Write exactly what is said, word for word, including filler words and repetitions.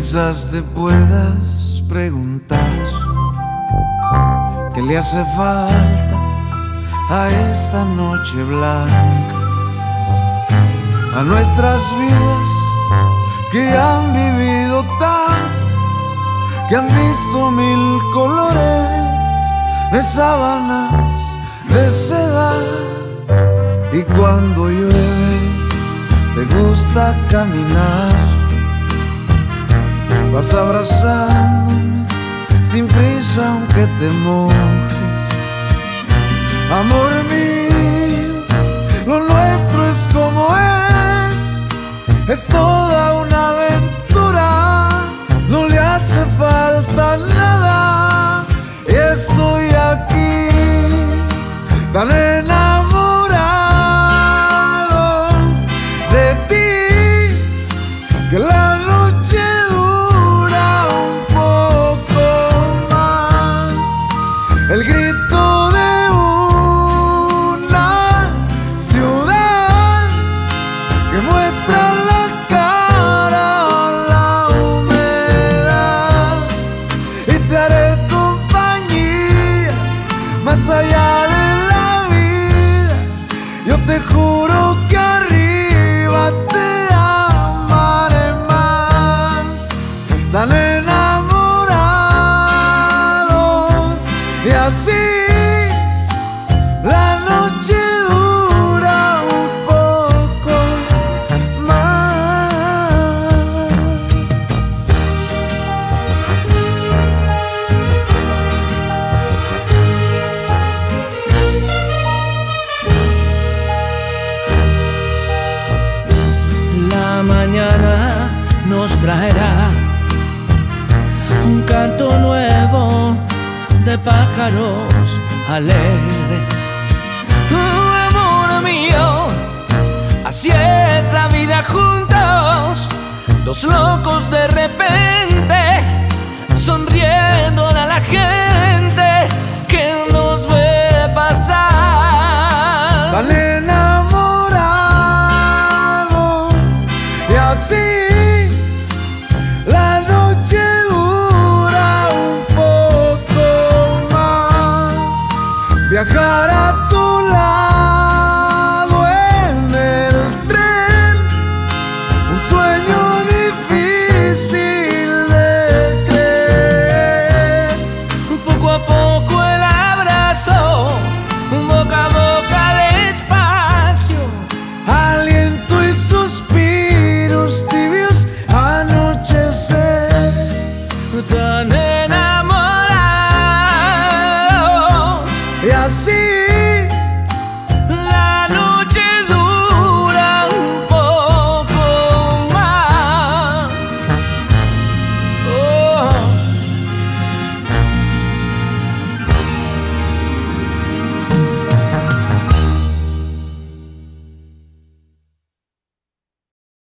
Quizás te puedas preguntar qué le hace falta a esta noche blanca, a nuestras vidas que han vivido tanto, que han visto mil colores de sábanas de seda. Y cuando llueve te gusta caminar, vas abrazándome sin prisa aunque te mojes. Amor mío, lo nuestro es como es, es toda una aventura, no le hace falta nada. Y estoy aquí tan enamorado de ti, que la noche el grito de una ciudad que muestra la cara a la humedad. Y te haré compañía más allá de la vida. Yo te juro que arriba te amaré más. Tan y así la noche dura un poco más. La mañana nos traerá un canto nuevo de pájaros alegres. Oh, amor mío, así es la vida juntos, dos locos de repente, sonriendo a la gente que nos ve pasar. Tan enamorados y así la noche viajar a